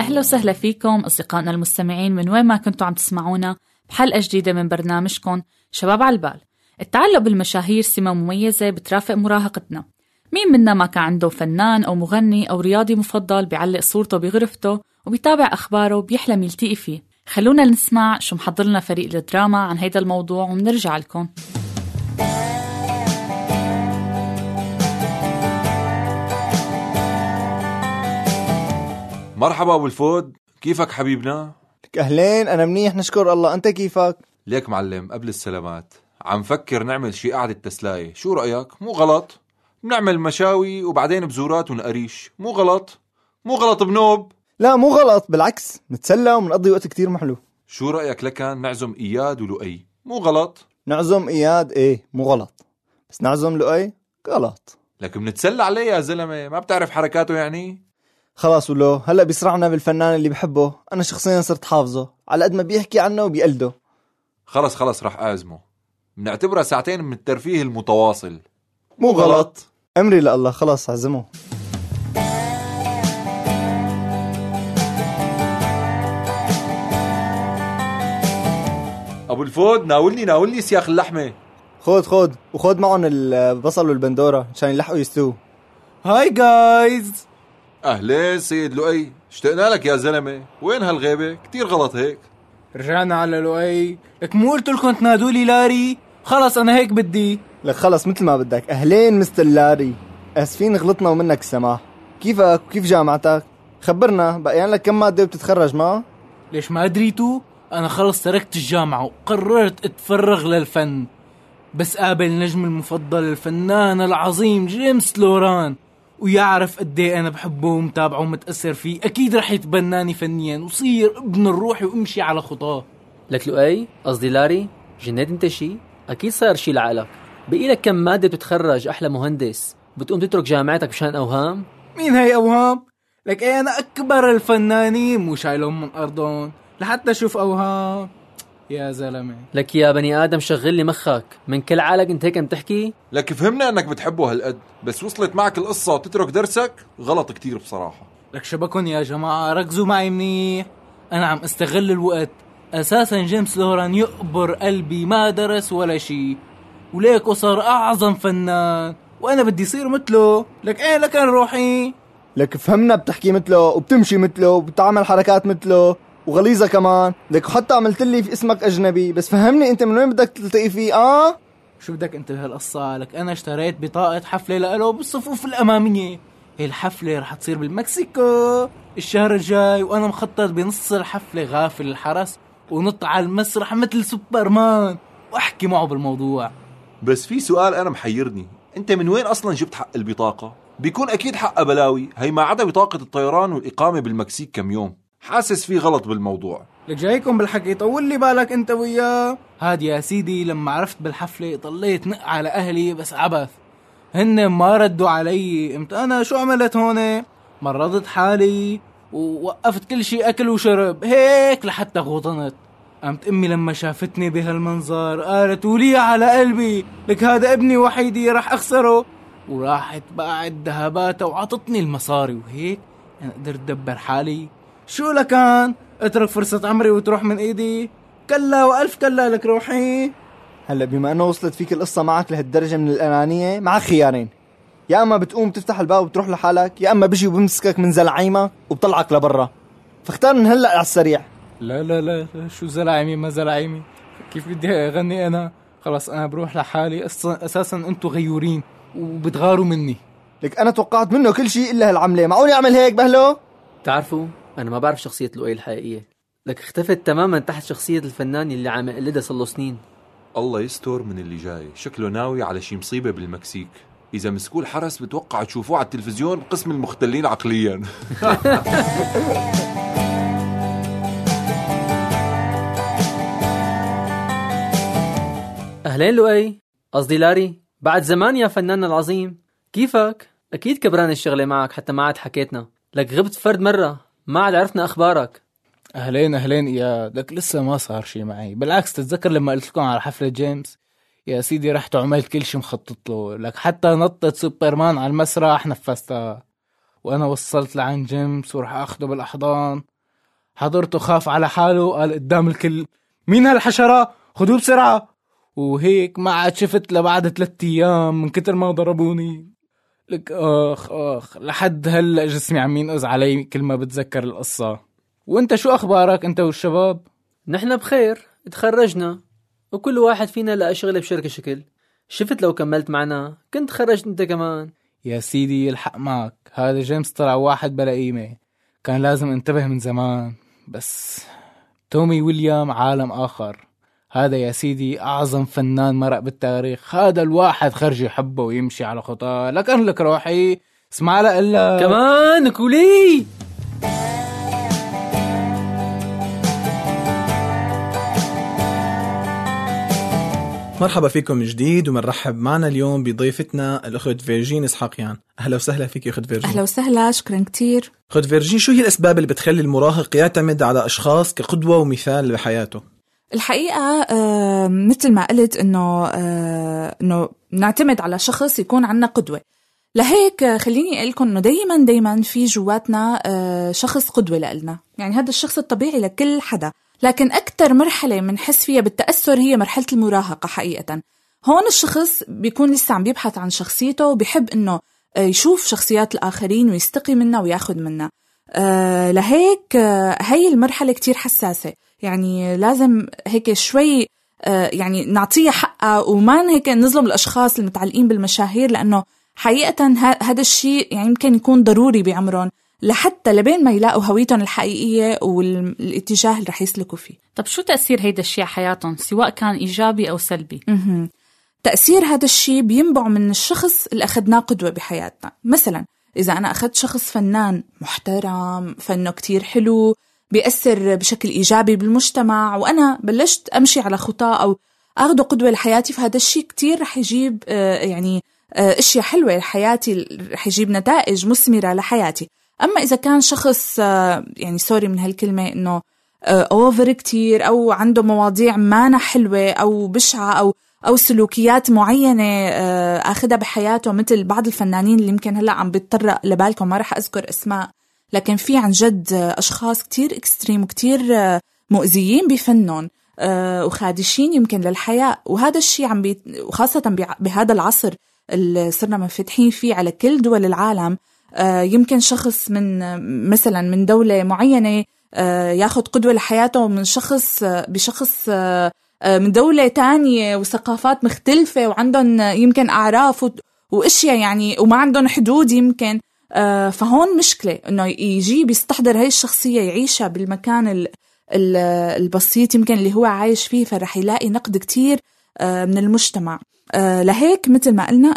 أهلا وسهلا فيكم أصدقائنا المستمعين من وين ما كنتوا عم تسمعونا بحلقة جديدة من برنامجكم شباب على البال. التعلق بالمشاهير سمة مميزة بترافق مراهقتنا. مين منا ما كان عنده فنان أو مغني أو رياضي مفضل بيعلق صورته بغرفته وبيتابع أخباره وبيحلم يلتقي فيه؟ خلونا نسمع شو محضر لنا فريق الدراما عن هيدا الموضوع ونرجع لكم. مرحبا أبو الفود، كيفك حبيبنا؟ لك أهلين، أنا منيح نشكر الله، أنت كيفك؟ ليك معلم، قبل السلامات عم فكر نعمل شي قعدة تسلاية، شو رأيك؟ مو غلط نعمل مشاوي وبعدين بزورات ونقريش، مو غلط بنوب. لا مو غلط، بالعكس نتسلى ومنقضي وقت كتير محلو. شو رأيك لكان نعزم إياد ولؤي؟ مو غلط. نعزم إياد إيه مو غلط، بس نعزم لؤي غلط. لكن بنتسلى عليه يا زلمة، ما بتعرف حركاته يعني؟ خلاص ولو هلأ بيسرعنا بالفنان اللي بحبه، أنا شخصيا صرت حافظه على قد ما بيحكي عنه وبيقلده. خلص رح أعزمه، بنعتبرها ساعتين من الترفيه المتواصل. مو غلط. أمري لله، خلاص عزمه. أبو الفود ناولني سياخ اللحمة. خود وخود معهم البصل والبندورة عشان يلحقوا يستووا. هاي جايز. أهلين سيد لؤي، اشتقنا لك يا زلمة، وين هالغيبة؟ كتير غلط هيك. رجعنا على لؤي، لك مو قلت لكم تنادولي لاري؟ خلص أنا هيك بدي. لك خلص مثل ما بدك. أهلين مستر لاري، أسفين غلطنا ومنك السماح. كيفك وكيف جامعتك؟ خبرنا، بقيان لك كم مادة وبتتخرج ما؟ ليش ما أدريتوا؟ أنا خلص تركت الجامعة وقررت أتفرغ للفن، بس قابل نجم المفضل الفنان العظيم جيمس لوران، ويعرف قدي أنا بحبه ومتابعه ومتأثر فيه، أكيد رح يتبناني فنيا وصير ابن الروح وامشي على خطاه. لك لؤي، قصدي لاري، جنيت انت شي؟ أكيد صار شي لعقلك. بقي لك كم مادة بتتخرج أحلى مهندس، بتقوم تترك جامعتك بشان أوهام؟ مين هاي أوهام؟ لك ايه، أنا أكبر الفنانين مو شايلهم من أرضهم لحتى شوف أوهام يا زلمة. لك يا بني آدم شغل لي مخك، من كل عقلك انت هيك عم تحكي؟ لك فهمنا انك بتحبه هالقد، بس وصلت معك القصة وتترك درسك غلط كتير بصراحة. لك شبكن يا جماعة، ركزوا معي منيح، أنا عم استغل الوقت. أساسا جيمس لوران يقبر قلبي، ما درس ولا شي وليك وصار أعظم فنان، وأنا بدي صير مثله. لك ايه لكن روحي. لك فهمنا، بتحكي مثله وبتمشي مثله وبتعمل حركات مثله وغليظة كمان. لك حتى عملت لي في اسمك أجنبي، بس فهمني أنت من وين بدك تلتقي فيه؟ شو بدك أنت بهالقصة؟ لك أنا اشتريت بطاقة حفلة لأله بالصفوف الأمامية. هي الحفلة رح تصير بالمكسيكو الشهر الجاي، وأنا مخطط بنص الحفلة غافل الحرس ونط على المسرح مثل سوبرمان وأحكي معه بالموضوع. بس في سؤال أنا محيرني، أنت من وين أصلا جبت حق البطاقة؟ بيكون أكيد حق بلاوي، هي ما عدا بطاقة الطيران والإقامة بالمكسيك كم يوم. حاسس في غلط بالموضوع. لك جايكم بالحكي، طول لي بالك انت وياه. هاد يا سيدي، لما عرفت بالحفلة ضليت نق على أهلي بس عبث، هن ما ردوا علي. امتى أنا شو عملت هون؟ مرضت حالي ووقفت كل شيء أكل وشرب هيك لحتى غوطنت. قامت أمي لما شافتني بهالمنظر قالت ولي على قلبي، لك هذا ابني وحيدي رح أخسره، وراحت باعت ذهباتها وعطتني المصاري، وهيك أنا قدرت أدبر حالي. شو لكان اترك فرصة عمري وتروح من ايدي؟ كلا والف كلا. لك روحي. هلا بما انه وصلت فيك القصة معك لهالدرجة من الأنانية، معك خيارين، يا اما بتقوم تفتح الباب وبتروح لحالك، يا اما بيجي وبمسكك من زلعيمك وبطلعك لبرا. فاختار من هلا على السريع. لا شو زلعيمي ما زلعيمي، كيف بدي اغني انا؟ خلاص انا بروح لحالي، اساسا انتو غيورين وبتغاروا مني. لك انا توقعت منه كل شيء الا هالعملة، معقول يعمل هيك بهلو؟ تعرفوا أنا ما بعرف شخصية لؤي الحقيقية، لك اختفت تماما تحت شخصية الفنان اللي عم يقلدها صار له سنين. الله يستر من اللي جاي، شكله ناوي على شي مصيبة بالمكسيك. إذا مسكول حرس بتوقع تشوفوه على التلفزيون قسم المختلين عقليا. أهلين لؤي، قصدي لاري، بعد زمان يا فنان العظيم، كيفك؟ أكيد كبران الشغلة معك حتى ما عاد حكيتنا، لك غبت فرد مرة ما عاد عرفنا أخبارك. أهلين إياد، لك لسه ما صار شي معي، بالعكس تتذكر لما قلت لكم على حفلة جيمس يا سيدي رحت وعملت كل شي مخطط له، لك حتى نطت سوبرمان على المسرح نفذتها، وأنا وصلت لعند جيمس ورح أخده بالأحضان حضرته خاف على حاله وقال قدام الكل: مين هالحشرة؟ خدوه بسرعة. وهيك ما عاد شفت لبعد 3 أيام من كتر ما ضربوني. لك آخ لحد هلأ جسمي عم ينقز علي كل ما بتذكر القصة. وانت شو أخبارك انت والشباب؟ نحن بخير، تخرجنا وكل واحد فينا لقى شغل بشركة شكل. شفت لو كملت معنا كنت خرجت انت كمان. يا سيدي الحق معك، هذا جيمس طلع واحد بلا قيمة، كان لازم انتبه من زمان. بس تومي ويليام عالم آخر. هذا يا سيدي أعظم فنان مرق بالتاريخ. هذا الواحد خرج يحبه ويمشي على خطاه. لكن لك روحي اسمع لا إلا كمان كولي. مرحبا فيكم من جديد، ومنرحب معنا اليوم بضيفتنا الأخت فيرجين إسحاقيان. أهلا وسهلا فيك أخت فيرجين. أهلا وسهلا، شكرا كتير. أخت فيرجين، شو هي الأسباب اللي بتخلي المراهق يعتمد على أشخاص كقدوة ومثال بحياته؟ الحقيقة مثل ما قلت إنه نعتمد على شخص يكون عنا قدوة. لهيك خليني أقول لكم إنه دايما في جواتنا شخص قدوة لنا. يعني هذا الشخص الطبيعي لكل حدا، لكن أكتر مرحلة منحس فيها بالتأثر هي مرحلة المراهقة. حقيقة هون الشخص بيكون لسه عم بيبحث عن شخصيته، وبيحب إنه يشوف شخصيات الآخرين ويستقي منها وياخد منها. لهيك هاي المرحلة كتير حساسة، يعني لازم هيك شوي يعني نعطيها حقها، وما هيك نظلم الأشخاص المتعلقين بالمشاهير، لأنه حقيقة هذا الشيء يعني يمكن يكون ضروري بعمرهم لحتى لبين ما يلاقوا هويتهم الحقيقية والاتجاه اللي رح يسلكوا فيه. طب شو تأثير هيدا الشيء على حياتهم سواء كان إيجابي أو سلبي؟ تأثير هذا الشيء بينبع من الشخص اللي أخذناه قدوة بحياتنا. مثلا إذا أنا أخذت شخص فنان محترم، فنه كتير حلو، بيأثر بشكل إيجابي بالمجتمع، وأنا بلشت أمشي على خطاه أو أخده قدوة لحياتي، فهذا الشيء كتير رح يجيب يعني أشياء حلوة لحياتي، رح يجيب نتائج مثمرة لحياتي. أما إذا كان شخص يعني سوري من هالكلمة إنه أوفر كتير، أو عنده مواضيع مانا حلوة أو بشعة أو سلوكيات معينة أخذها بحياته، مثل بعض الفنانين اللي يمكن هلأ عم بيتطرق لبالكم، ما رح أذكر اسماء، لكن في عن جد أشخاص كتير إكستريم وكتير مؤذيين بفنهم وخادشين يمكن للحياة. وهذا الشيء وخاصة بهذا العصر اللي صرنا منفتحين فيه على كل دول العالم، يمكن شخص مثلا من دولة معينة ياخد قدوة لحياته من بشخص من دولة تانية وثقافات مختلفة، وعندهم يمكن أعراف وأشياء يعني، وما عندهم حدود يمكن. فهون مشكلة إنه يجي بيستحضر هاي الشخصية يعيشها بالمكان البسيط يمكن اللي هو عايش فيه، فرح يلاقي نقد كتير من المجتمع. لهيك مثل ما قلنا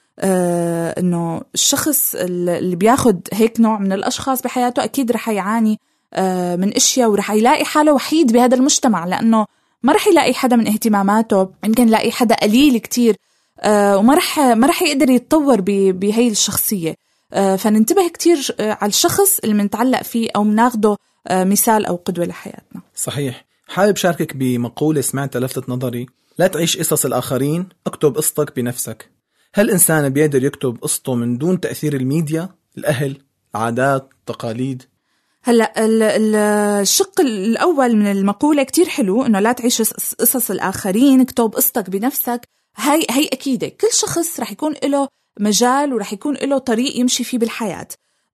إنه الشخص اللي بياخد هيك نوع من الأشخاص بحياته أكيد رح يعاني من أشياء، ورح يلاقي حاله وحيد بهذا المجتمع، لأنه ما رح يلاقي حدا من اهتماماته، يمكن يلاقي حدا قليل كتير، وما رح يقدر يتطور بهي الشخصية. فننتبه كتير على الشخص اللي منتعلق فيه أو مناخده مثال أو قدوة لحياتنا. صحيح. حابب شاركك بمقولة سمعتها لفتت نظري: لا تعيش قصص الآخرين، اكتب قصتك بنفسك. هل الإنسان بيقدر يكتب قصته من دون تأثير الميديا، الأهل، العادات، التقاليد؟ هلأ الشق الأول من المقولة كتير حلو، إنه لا تعيش قصص الآخرين، اكتب قصتك بنفسك. هاي أكيدة، كل شخص رح يكون له مجال ورح يكون له طريق يمشي فيه بالحياة،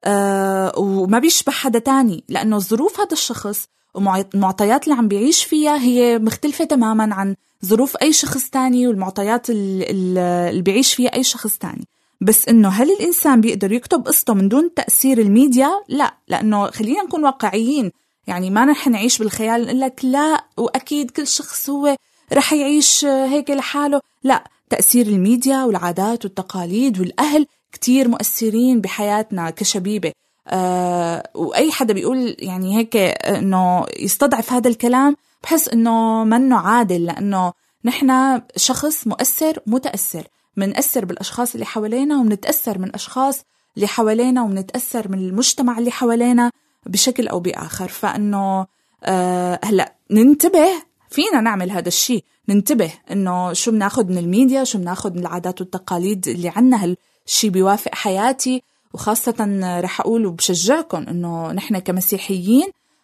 وما بيشبه حدا تاني، لأنه ظروف هذا الشخص والمعطيات اللي عم بيعيش فيها هي مختلفة تماما عن ظروف أي شخص تاني، والمعطيات اللي بيعيش فيها أي شخص تاني. بس إنه هل الإنسان بيقدر يكتب قصته من دون تأثير الميديا؟ لا، لأنه خلينا نكون واقعيين، يعني ما نحن نعيش بالخيال نقول لك لا وأكيد كل شخص هو رح يعيش هيك لحاله. لا، تأثير الميديا والعادات والتقاليد والأهل كتير مؤثرين بحياتنا كشبيبة. وأي حدا بيقول يعني هيك إنه يستضعف هذا الكلام، بحس إنه منه عادل، لأنه نحن شخص مؤثر متأثر، منأثر بالأشخاص اللي حوالينا، ومنتأثر من أشخاص اللي حوالينا، ومنتأثر من المجتمع اللي حوالينا بشكل أو بآخر. فإنه هلأ ننتبه، فينا نعمل هذا الشيء، ننتبه إنه شو بناخد من الميديا، شو بناخد من العادات والتقاليد اللي عنا، هالشي بيوافق حياتي. وخاصة رح أقول وبشجعكم إنه نحن كمسيحيين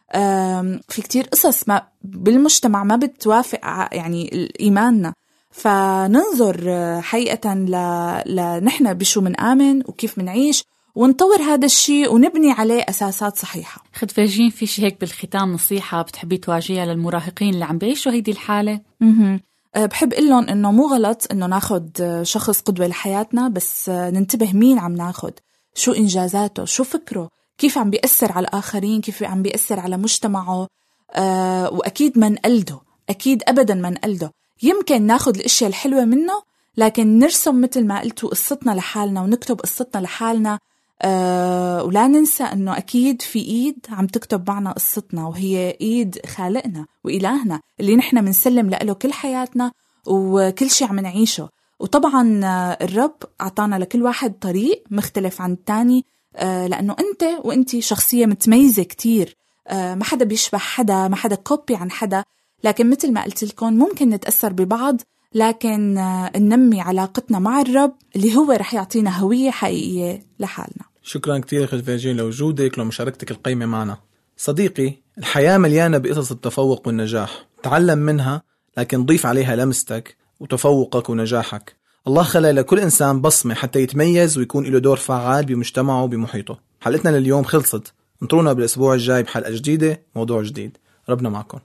في كتير قصص ما بالمجتمع ما بتوافق يعني إيماننا، فننظر حقيقة لنحن بشو منآمن وكيف منعيش، ونطور هذا الشيء ونبني عليه أساسات صحيحة. خد فاجين في شي هيك بالختام نصيحة بتحبي تواجهها للمراهقين اللي عم بيعيشوا هيدي الحالة؟ بحب قلهم إنه مو غلط إنه ناخد شخص قدوة لحياتنا، بس ننتبه مين عم ناخد، شو إنجازاته، شو فكره، كيف عم بيأثر على الآخرين، كيف عم بيأثر على مجتمعه. وأكيد ما نقلده، أكيد أبدا ما نقلده. يمكن ناخد الأشياء الحلوة منه، لكن نرسم مثل ما قلتوا قصتنا لحالنا ونكتب قصتنا لحالنا. ولا ننسى أنه أكيد في إيد عم تكتب معنا قصتنا، وهي إيد خالقنا وإلهنا اللي نحن منسلم له كل حياتنا وكل شيء عم نعيشه. وطبعا الرب أعطانا لكل واحد طريق مختلف عن التاني، لأنه أنت وأنتي شخصية متميزة كتير، ما حدا بيشبه حدا، ما حدا كوبي عن حدا. لكن مثل ما قلت لكم ممكن نتأثر ببعض، لكن ننمي علاقتنا مع الرب اللي هو رح يعطينا هوية حقيقية لحالنا. شكرا كتير أخت فاجين لوجودك لمشاركتك القيمة معنا. صديقي، الحياة مليانة بقصص التفوق والنجاح، تعلم منها لكن ضيف عليها لمستك وتفوقك ونجاحك. الله خلق لكل إنسان بصمة حتى يتميز ويكون له دور فعال بمجتمعه وبمحيطه. حلقتنا لليوم خلصت، انطرونا بالأسبوع الجاي بحلقة جديدة موضوع جديد. ربنا معكم.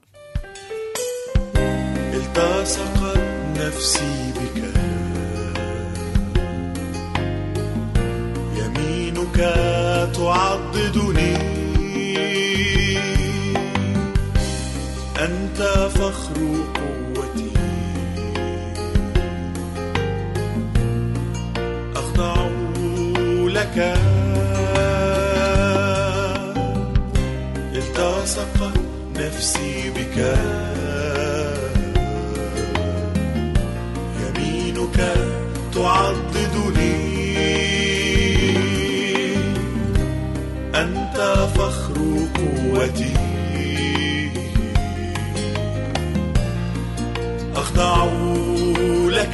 التصقت نفسي بك، يمينك تعضدني، أنت فخر قوتي، أخضع لك. التصقت نفسي بك، يمينك تعضدني، أنت فخر قوتي، أخضع لك.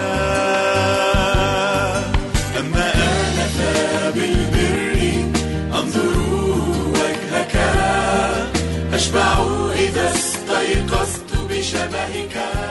أما أنا فبالبر أنظر وجهك، أشبع إذا استيقظت بشبهك.